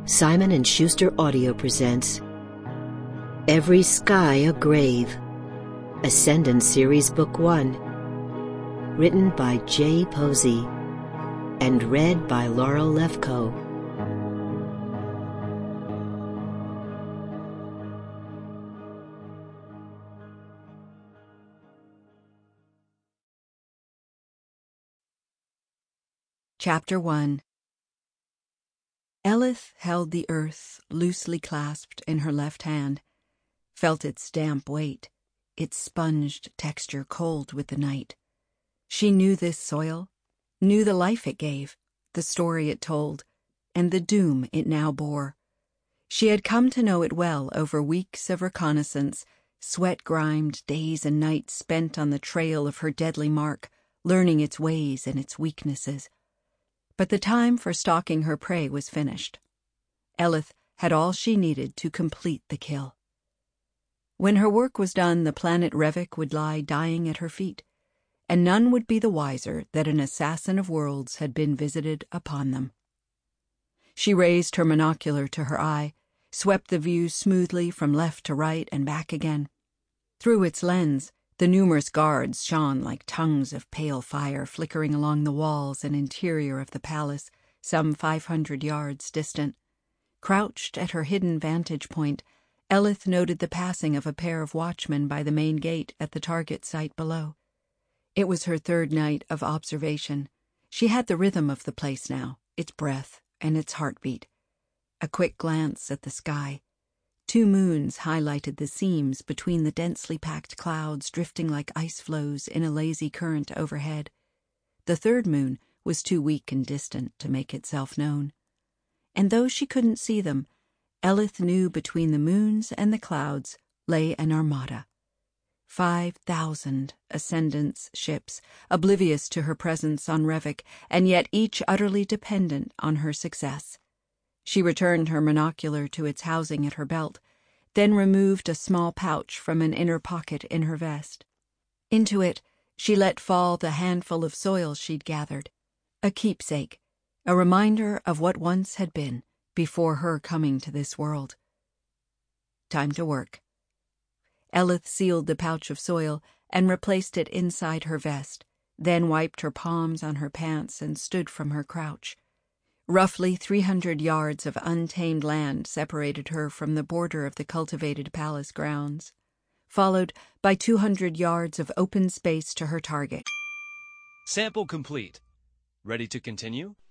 Simon & Schuster Audio presents Every Sky a Grave, Ascendant Series Book 1, written by Jay Posey and read by Laurel Lefko. Chapter 1. Elith held the earth loosely clasped in her left hand, felt its damp weight, its sponged texture cold with the night. She knew this soil, knew the life it gave, the story it told, and the doom it now bore. She had come to know it well over weeks of reconnaissance, sweat-grimed days and nights spent on the trail of her deadly mark, learning its ways and its weaknesses. But the time for stalking her prey was finished. Elith had all she needed to complete the kill. When her work was done, the planet Revok would lie dying at her feet, and none would be the wiser that an assassin of worlds had been visited upon them. She raised her monocular to her eye, swept the view smoothly from left to right and back again. Through its lens, the numerous guards shone like tongues of pale fire flickering along the walls and interior of the palace, some 500 yards distant. Crouched at her hidden vantage point, Elith noted the passing of a pair of watchmen by the main gate at the target site below. It was her third night of observation. She had the rhythm of the place now, its breath and its heartbeat. A quick glance at the sky. 2 moons highlighted the seams between the densely packed clouds drifting like ice floes in a lazy current overhead. The third moon was too weak and distant to make itself known. And though she couldn't see them, Elith knew between the moons and the clouds lay an armada. 5,000 Ascendance ships, oblivious to her presence on Revok, and yet each utterly dependent on her success. She returned her monocular to its housing at her belt, then removed a small pouch from an inner pocket in her vest. Into it, she let fall the handful of soil she'd gathered, a keepsake, a reminder of what once had been before her coming to this world. Time to work. Elith sealed the pouch of soil and replaced it inside her vest, then wiped her palms on her pants and stood from her crouch. Roughly 300 yards of untamed land separated her from the border of the cultivated palace grounds, followed by 200 yards of open space to her target. Sample complete. Ready to continue?